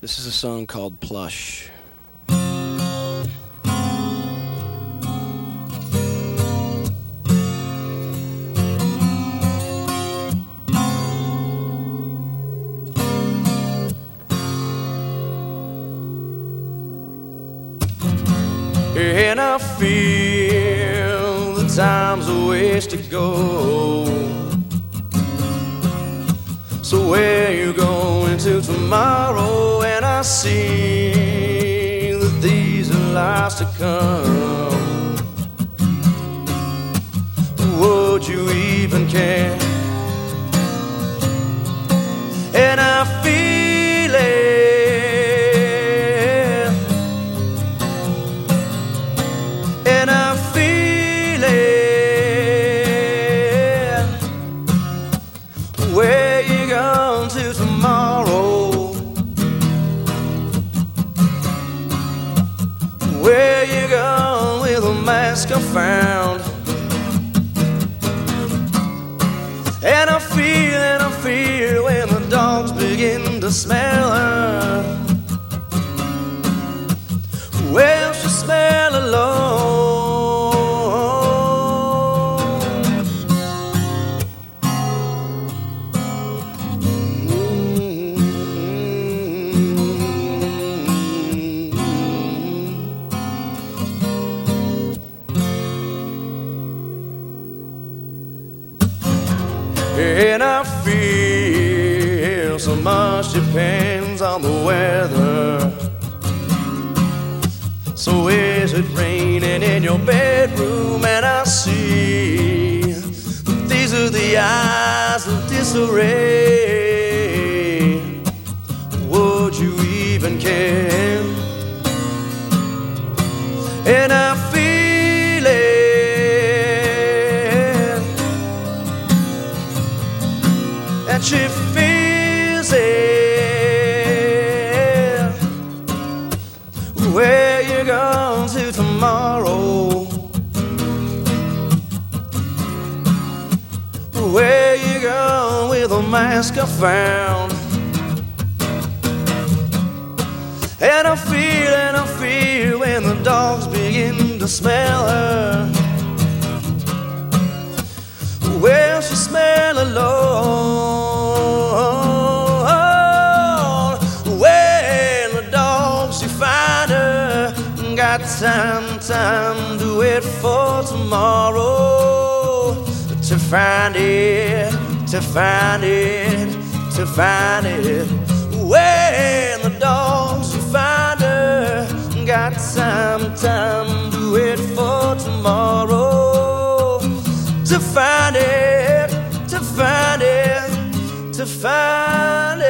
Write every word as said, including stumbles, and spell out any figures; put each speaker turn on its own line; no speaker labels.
This is a song called Plush.
And I feel the time's a ways to go. So where you going to tomorrow? And I see that these are lies to come. Would you even care? And I feel it. And I feel it. Where you going to tomorrow? Where you going with a mask I found? And I feel, and I feel when the dogs begin to smell her. Well, she smell alone. And I feel so much depends on the weather. So is it raining in your bedroom? And I see that these are the eyes of disarray. Would you even care? And I feel it, and she feels it. Where you going to tomorrow? Where you going with a mask I found? And I feel, and I feel when the dogs begin to smell her. Well, she smell alone. When the dogs, you find her. Got time, time to wait for tomorrow. To find it, to find it, to find it. When the dogs, you find her. Got time, time to wait for tomorrow. To find it, to find it, to find it.